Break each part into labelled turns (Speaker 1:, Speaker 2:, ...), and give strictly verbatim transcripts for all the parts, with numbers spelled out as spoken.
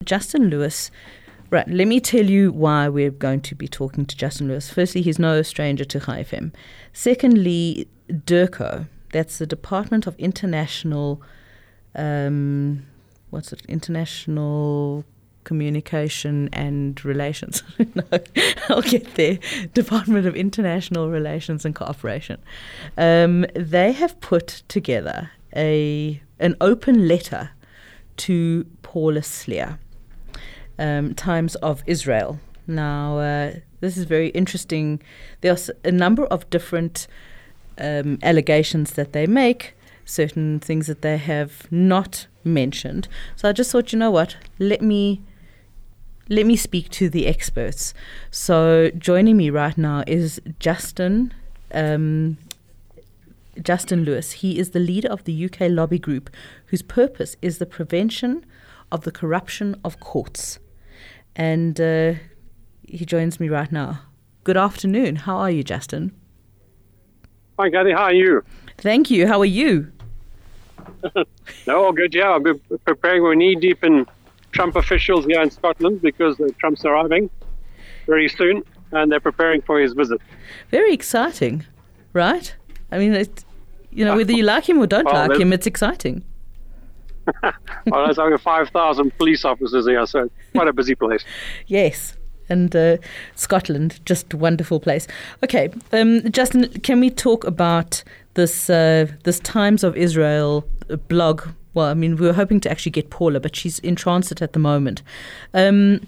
Speaker 1: Justin Lewis, right, let me tell you why we're going to be talking to Justin Lewis. Firstly, he's no stranger to Chai F M. Secondly, DIRCO, that's the Department of International, um, what's it, International Communication and Relations. No, I'll get there. Department of International Relations and Cooperation. Um, they have put together a an open letter to Paula Slier, um, Times of Israel. Now, uh, this is very interesting. There's a number of different um, allegations that they make, certain things that they have not mentioned. So I just thought, you know what, let me let me speak to the experts. So joining me right now is Justin um, Justin Lewis. He is the leader of the U K lobby group whose purpose is the prevention of the corruption of courts. And uh, he joins me right now. Good afternoon. How are you, Justin?
Speaker 2: Hi, Gadi. How are you?
Speaker 1: Thank you. How are you?
Speaker 2: No, all good. Yeah, I've been preparing. We're knee deep in Trump officials here in Scotland because uh, Trump's arriving very soon, and they're preparing for his visit.
Speaker 1: Very exciting, right? I mean, it, you know, whether you like him or don't
Speaker 2: well,
Speaker 1: like him, it's exciting.
Speaker 2: Well, there's over five thousand police officers here, so it's quite a busy place.
Speaker 1: Yes. And uh, Scotland, just a wonderful place. Okay, um, Justin, can we talk about this uh, this Times of Israel blog? Well, I mean, we were hoping to actually get Paula, but she's in transit at the moment. Um,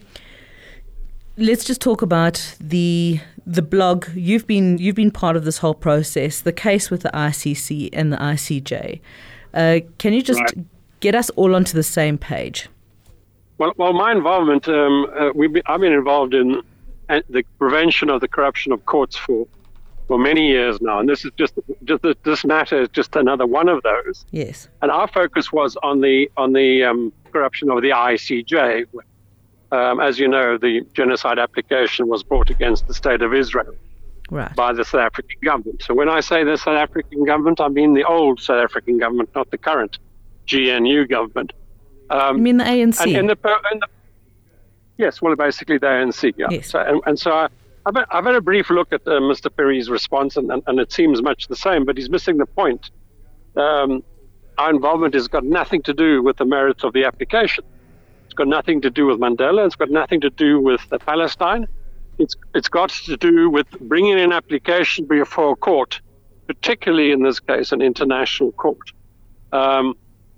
Speaker 1: let's just talk about the the blog. You've been you've been part of this whole process, the case with the I C C and the I C J. Uh, can you just
Speaker 2: right.
Speaker 1: get us all onto the same page?
Speaker 2: Well, well, my involvement, um, uh, we've been, I've been involved in uh, the prevention of the corruption of courts for for many years now, and this is just, just this matter is just another one of those.
Speaker 1: Yes.
Speaker 2: And our focus was on the on the um, corruption of the I C J. Um, as you know, the genocide application was brought against the state of Israel
Speaker 1: right.
Speaker 2: by the South African government. So when I say the South African government, I mean the old South African government, not the current G N U government. Um,
Speaker 1: you mean the A N C?
Speaker 2: And in the, in the, yes, well, basically the A N C, yeah.
Speaker 1: Yes.
Speaker 2: So, and, and so I, I've, had, I've had a brief look at uh, Mister Perry's response, and, and, and it seems much the same, but he's missing the point. Um, our involvement has got nothing to do with the merits of the application. It's got nothing to do with Mandela. It's got nothing to do with uh, Palestine. It's It's got to do with bringing an application before a court, particularly in this case, an international court. Um,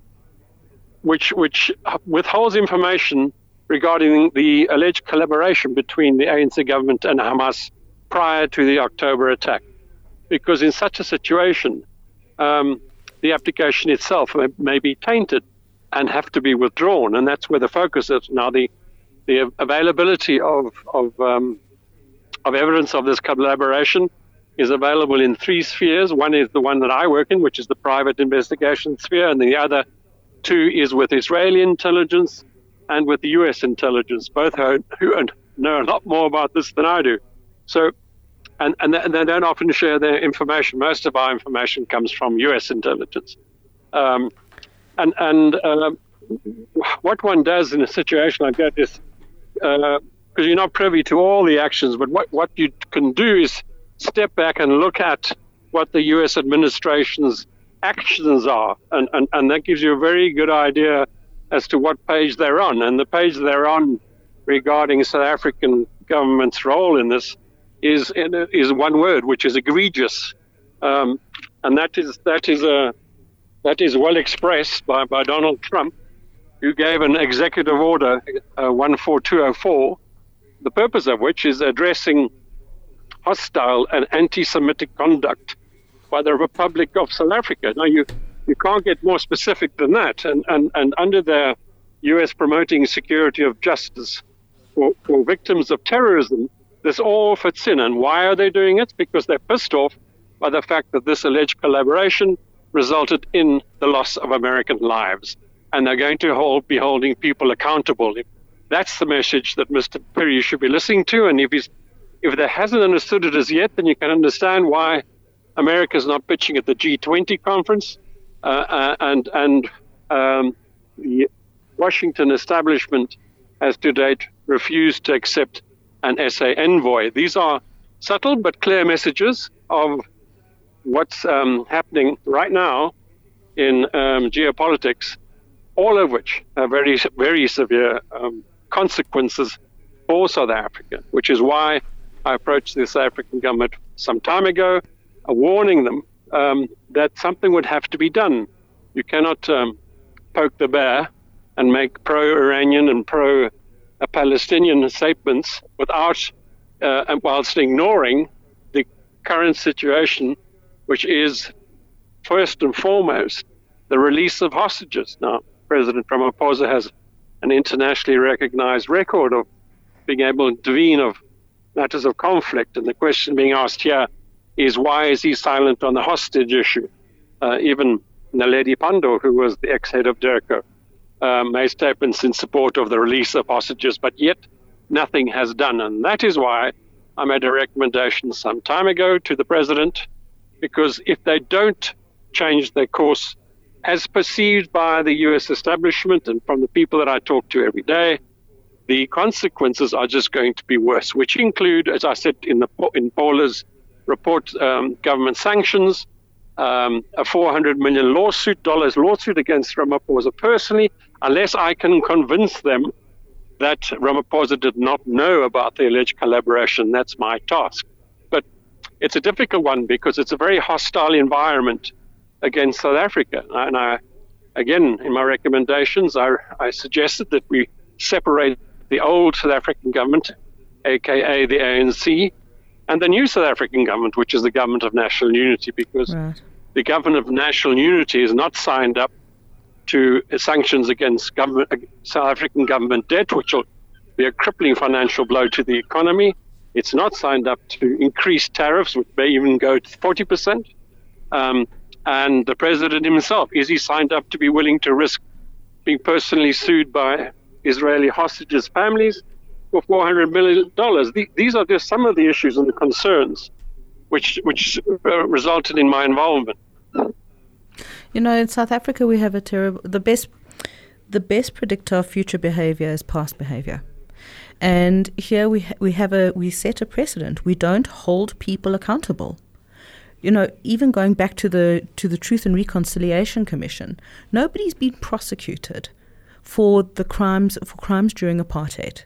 Speaker 2: which which withholds information regarding the alleged collaboration between the A N C government and Hamas prior to the October attack. Because in such a situation, um, the application itself may, may be tainted and have to be withdrawn, and that's where the focus is. Now, the the availability of of, um, of evidence of this collaboration is available in three spheres. One is the one that I work in, which is the private investigation sphere, and the other two is with Israeli intelligence and with the U S intelligence, both who, who know a lot more about this than I do. So, and, and they don't often share their information. Most of our information comes from U S intelligence. Um, and and uh, what one does in a situation like that is, because uh, you're not privy to all the actions, but what, what you can do is step back and look at what the U S administration's actions are, and, and, and that gives you a very good idea as to what page they're on. And the page they're on regarding South African government's role in this is is one word, which is egregious, um, and that is that is a that is well expressed by, by Donald Trump, who gave an executive order uh, one four two oh four, the purpose of which is addressing hostile and anti-Semitic conduct by the Republic of South Africa. Now, you, you can't get more specific than that. And, and, and under the U S promoting security of justice for, for victims of terrorism, this all fits in. And why are they doing it? Because they're pissed off by the fact that this alleged collaboration resulted in the loss of American lives. And they're going to hold, be holding people accountable. That's the message that Mister Perry should be listening to. And if he's if they hasn't understood it as yet, then you can understand why America's not pitching at the G twenty conference, uh, uh, and and um, the Washington establishment has to date refused to accept an S A envoy. These are subtle but clear messages of what's um, happening right now in um, geopolitics, all of which have very, very severe um, consequences for South Africa, which is why I approached the South African government some time ago, uh, warning them um, that something would have to be done. You cannot um, poke the bear and make pro-Iranian and pro-Palestinian statements without, uh, and whilst ignoring the current situation, which is first and foremost the release of hostages. Now, President Ramaphosa has an internationally recognized record of being able to intervene of matters of conflict, and the question being asked here is, why is he silent on the hostage issue? Uh, even Naledi Pandor, who was the ex-head of DIRCO, um, made statements in support of the release of hostages, but yet nothing has done. And that is why I made a recommendation some time ago to the president, because if they don't change their course, as perceived by the U S establishment and from the people that I talk to every day, the consequences are just going to be worse, which include, as I said in the in Paula's report, um, government sanctions, um, a four hundred million lawsuit dollars lawsuit against Ramaphosa personally, unless I can convince them that Ramaphosa did not know about the alleged collaboration. That's my task. But it's a difficult one because it's a very hostile environment against South Africa. And I, again, in my recommendations, I, I suggested that we separate the old South African government, a k a the A N C, and the new South African government, which is the government of national unity, because right. the government of national unity is not signed up to sanctions against government, South African government debt, which will be a crippling financial blow to the economy. It's not signed up to increased tariffs, which may even go to forty percent. Um, and the president himself, is he signed up to be willing to risk being personally sued by Israeli hostages' families for four hundred million dollars? These are just some of the issues and the concerns which which uh, resulted in my involvement.
Speaker 1: You know, in South Africa, we have a terrible, the best, the best predictor of future behavior is past behavior. And here we ha- we have a, we set a precedent. We don't hold people accountable. You know, even going back to the to the Truth and Reconciliation Commission, nobody's been prosecuted for the crimes for crimes during apartheid.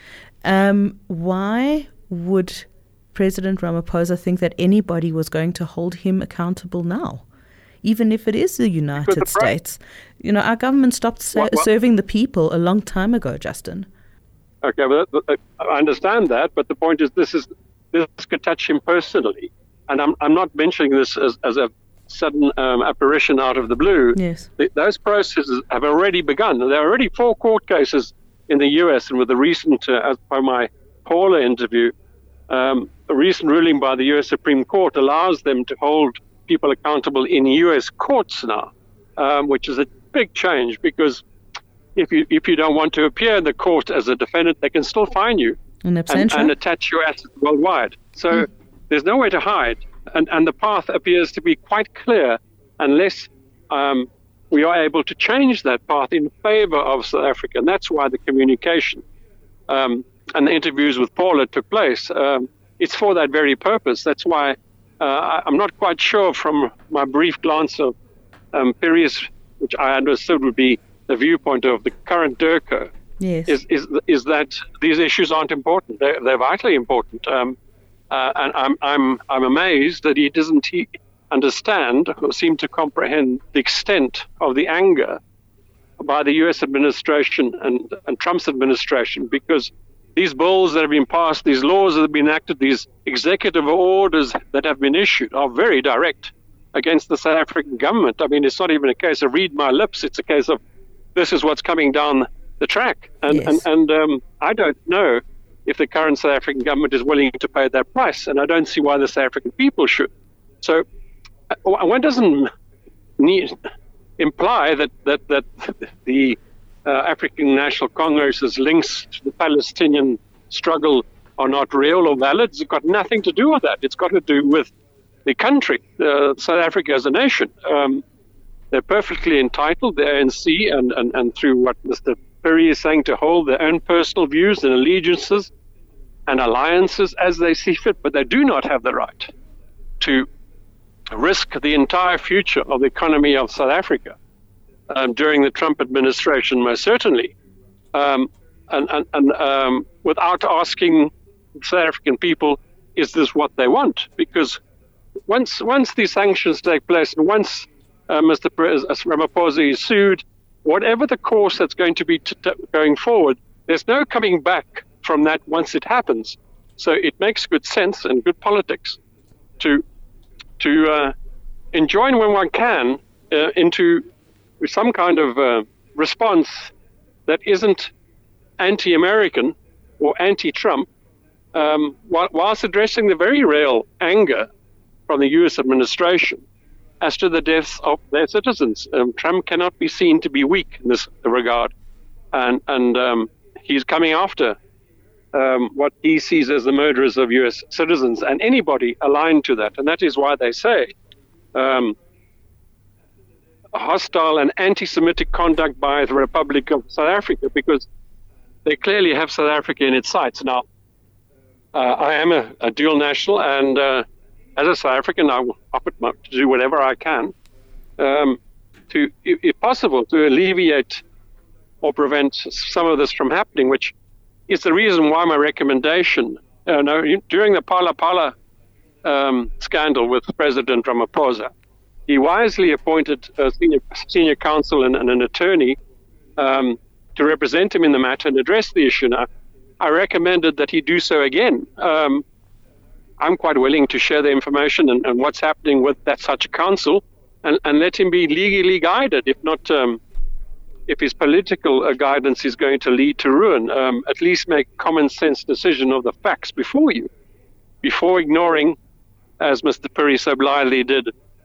Speaker 1: Um, why would President Ramaphosa think that anybody was going to hold him accountable now? Even if it is the United the States. You know, our government stopped ser- what, what? serving the people a long time ago, Justin.
Speaker 2: Okay, well, I understand that, but the point is this is this could touch him personally. And I'm I'm not mentioning this as, as a sudden um, apparition out of the blue.
Speaker 1: Yes.
Speaker 2: The, those processes have already begun. There are already four court cases in the U S, and with the recent, uh, as per my Paula interview, um, a recent ruling by the U S Supreme Court allows them to hold people accountable in U S courts now, um, which is a big change, because if you if you don't want to appear in the court as a defendant, they can still fine you
Speaker 1: and,
Speaker 2: and attach your assets worldwide. So mm. there's nowhere to hide, and, and the path appears to be quite clear unless um, we are able to change that path in favor of South Africa. And that's why the communication um, and the interviews with Paula took place. Um, it's for that very purpose. That's why uh, I'm not quite sure from my brief glance of um, Pires, which I understood would be the viewpoint of the current DIRCO,
Speaker 1: yes.
Speaker 2: is, is is that these issues aren't important. They're, they're vitally important. Um, uh, and I'm I'm I'm amazed that he doesn't he understand or seem to comprehend the extent of the anger by the U S administration and, and Trump's administration, because these bills that have been passed, these laws that have been enacted, these executive orders that have been issued are very direct against the South African government. I mean, it's not even a case of read my lips. It's a case of this is what's coming down the track. And,
Speaker 1: yes.
Speaker 2: and, and um, I don't know if the current South African government is willing to pay that price. And I don't see why the South African people should. So uh, one doesn't need imply that, that, that the uh, African National Congress's links to the Palestinian struggle are not real or valid. It's got nothing to do with that. It's got to do with the country, uh, South Africa as a nation. Um, they're perfectly entitled, the A N C, and, and, and through what Mister Perry is saying to hold their own personal views and allegiances and alliances as they see fit, but they do not have the right to risk the entire future of the economy of South Africa um, during the Trump administration, most certainly, um, and, and, and um, without asking South African people, is this what they want? Because once once these sanctions take place and once uh, Mister Ramaphosa is sued, whatever the course that's going to be t- t- going forward, there's no coming back from that once it happens. So it makes good sense and good politics to to uh, enjoin when one can uh, into some kind of uh, response that isn't anti-American or anti-Trump, um, whilst addressing the very real anger from the U S administration as to the deaths of their citizens. Um, Trump cannot be seen to be weak in this regard, and and um, he's coming after um, what he sees as the murderers of U S citizens and anybody aligned to that. And that is why they say um, hostile and anti-Semitic conduct by the Republic of South Africa, because they clearly have South Africa in its sights. Now, uh, I am a, a dual national, and uh, as a South African, I will offer to do whatever I can um, to, if possible, to alleviate or prevent some of this from happening, which is the reason why my recommendation, uh, no, during the Phala Phala um, scandal with President Ramaphosa, he wisely appointed a senior, senior counsel and, and an attorney um, to represent him in the matter and address the issue. Now, I recommended that he do so again. Um, I'm quite willing to share the information and, and what's happening with that such a counsel, and, and let him be legally guided. If not, um, if his political uh, guidance is going to lead to ruin, um, at least make common sense decision of the facts before you, before ignoring, as Mister Perry so blithely did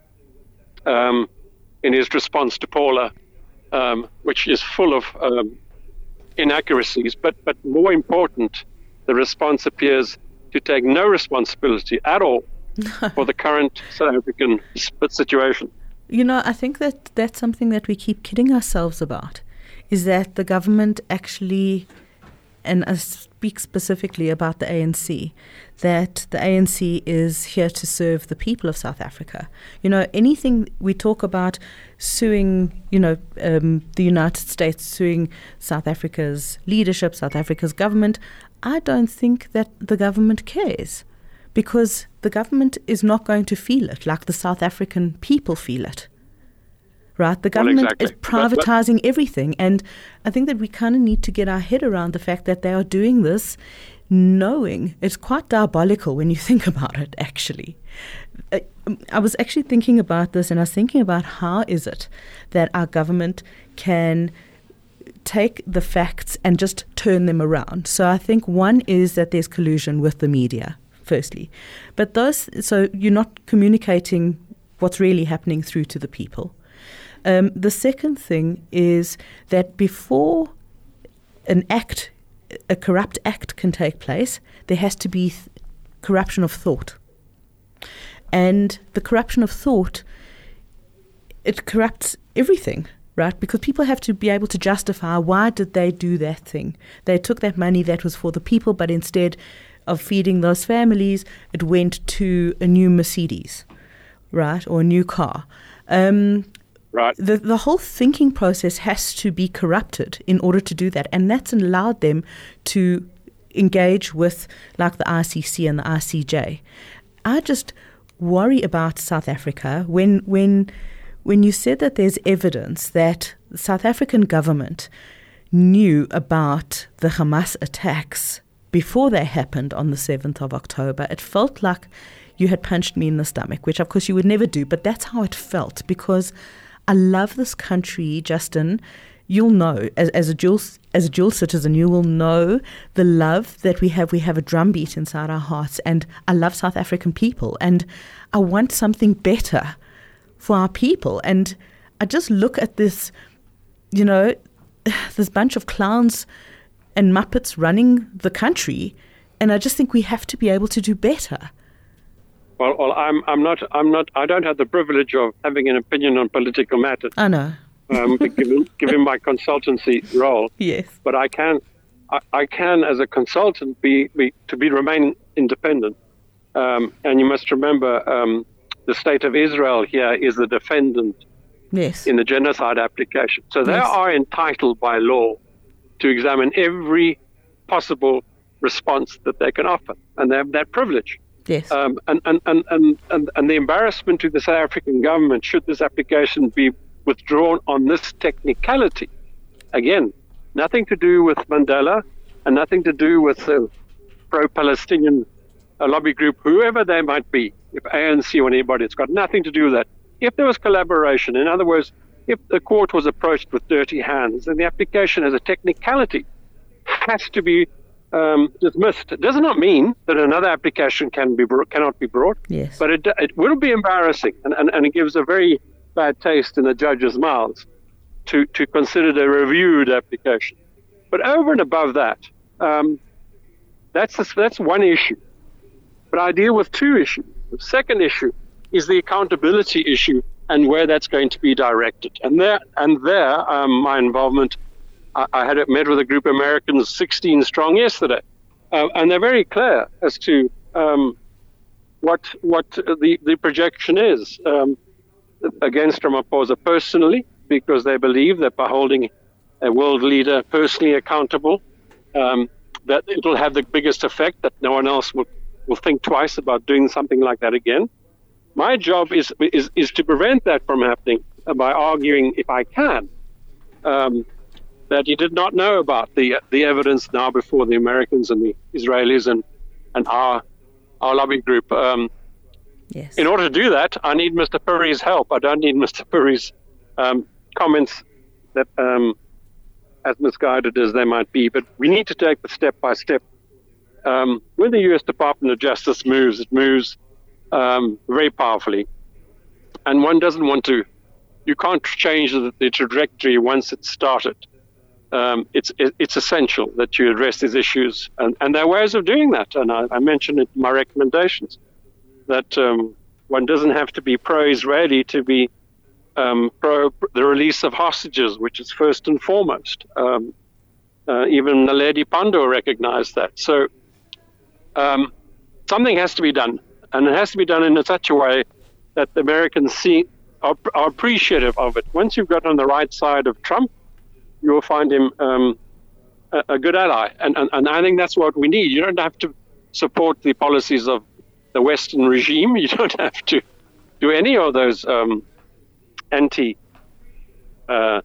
Speaker 2: um, in his response to Paula, um, which is full of um, inaccuracies. But, but more important, the response appears to take no responsibility at all for the current South African situation.
Speaker 1: You know, I think that that's something that we keep kidding ourselves about, is that the government actually, and I speak specifically about the A N C, that the A N C is here to serve the people of South Africa. You know, anything we talk about suing, you know, um, the United States, suing South Africa's leadership, South Africa's government, I don't think that the government cares, because the government is not going to feel it like the South African people feel it. Right? The government
Speaker 2: well, exactly.
Speaker 1: is privatizing everything. And I think that we kind of need to get our head around the fact that they are doing this knowing it's quite diabolical when you think about it, actually. I was actually thinking about this, and I was thinking about how is it that our government can take the facts and just turn them around. So I think one is that there's collusion with the media, firstly. But those, so you're not communicating what's really happening through to the people. Um, the second thing is that before an act, a corrupt act can take place, there has to be th- corruption of thought. And the corruption of thought, it corrupts everything, right? Because people have to be able to justify why did they do that thing. They took that money that was for the people, but instead of feeding those families, it went to a new Mercedes, right, or a new car. Um,
Speaker 2: Right.
Speaker 1: The the whole thinking process has to be corrupted in order to do that. And that's allowed them to engage with like the I C C and the I C J. I just worry about South Africa when when when you said that there's evidence that the South African government knew about the Hamas attacks before they happened on the seventh of October. It felt like you had punched me in the stomach, which of course you would never do, but that's how it felt, because I love this country, Justin. You'll know, as, as a dual as a dual citizen, you will know the love that we have. We have a drumbeat inside our hearts, and I love South African people, and I want something better for our people. And I just look at this, you know, this bunch of clowns and Muppets running the country, and I just think we have to be able to do better.
Speaker 2: Well, well, I'm, I'm not, I'm not, I don't have the privilege of having an opinion on political matters.
Speaker 1: I know.
Speaker 2: um, given, given my consultancy role.
Speaker 1: Yes.
Speaker 2: But I can, I, I can as a consultant be, be to be remain independent. Um, and you must remember, um, the state of Israel here is the defendant
Speaker 1: yes.
Speaker 2: in the genocide application. So they
Speaker 1: yes.
Speaker 2: are entitled by law to examine every possible response that they can offer, and they have that privilege.
Speaker 1: Yes.
Speaker 2: Um, and, and, and, and, and, and the embarrassment to the South African government, should this application be withdrawn on this technicality, again, nothing to do with Mandela and nothing to do with the pro-Palestinian uh, lobby group, whoever they might be, if A N C or anybody, it's got nothing to do with that. If there was collaboration, in other words, if the court was approached with dirty hands, then the application as a technicality has to be um, dismissed. It does not mean that another application can be brought, cannot be brought,
Speaker 1: yes.
Speaker 2: but it, it will be embarrassing, and, and, and it gives a very bad taste in the judge's mouths to, to consider the reviewed application. But over and above that, um, that's, a, that's one issue. But I deal with two issues. The second issue is the accountability issue and where that's going to be directed. And there, and there, um, my involvement, I, I had met with a group of Americans, sixteen strong, yesterday, uh, and they're very clear as to um, what what the, the projection is um, against Ramaphosa personally, because they believe that by holding a world leader personally accountable, um, that it'll have the biggest effect, that no one else will will think twice about doing something like that again. My job is is, is to prevent that from happening by arguing, if I can, um, that he did not know about the the evidence now before the Americans and the Israelis and, and our our lobby group. Um,
Speaker 1: yes.
Speaker 2: In order to do that, I need Mister Puri's help. I don't need Mister Puri's um, comments that, um, as misguided as they might be. But we need to take the step by step. Um, when the U S Department of Justice moves, it moves um, very powerfully. And one doesn't want to, you can't change the, the trajectory once it's started. Um, it's it, it's essential that you address these issues. And, and there are ways of doing that. And I, I mentioned it in my recommendations, that um, one doesn't have to be pro-Israeli to be um, pro the release of hostages, which is first and foremost. Um, uh, even Naledi Pandor recognized that. So, Um, something has to be done, and it has to be done in such a way that the Americans see are, are appreciative of it. Once you've got on the right side of Trump, you will find him um, a, a good ally, and, and and I think that's what we need. You don't have to support the policies of the Western regime. You don't have to do any of those um, anti uh,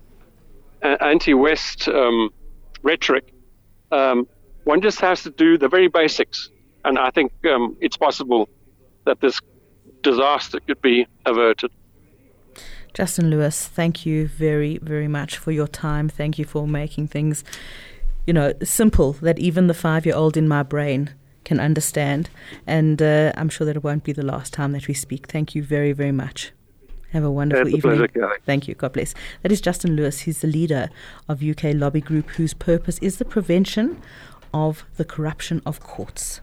Speaker 2: anti-West um, rhetoric. Um, one just has to do the very basics. And I think um, it's possible that this disaster could be averted.
Speaker 1: Justin Lewis, thank you very, very much for your time. Thank you for making things, you know, simple that even the five-year-old in my brain can understand. And uh, I'm sure that it won't be the last time that we speak. Thank you very, very much. Have a wonderful
Speaker 2: it's a
Speaker 1: evening.
Speaker 2: Pleasure, Kelly.
Speaker 1: Thank you. God bless. That is Justin Lewis. He's the leader of U K Lobby Group, whose purpose is the prevention of the corruption of courts.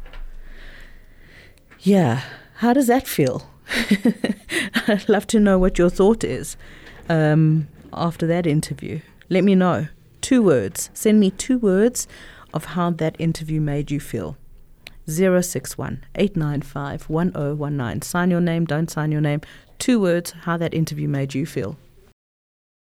Speaker 1: Yeah, how does that feel? I'd love to know what your thought is um, after that interview. Let me know. Two words. Send me two words of how that interview made you feel. zero six one, eight nine five, one zero one nine. Sign your name, don't sign your name. Two words, how that interview made you feel.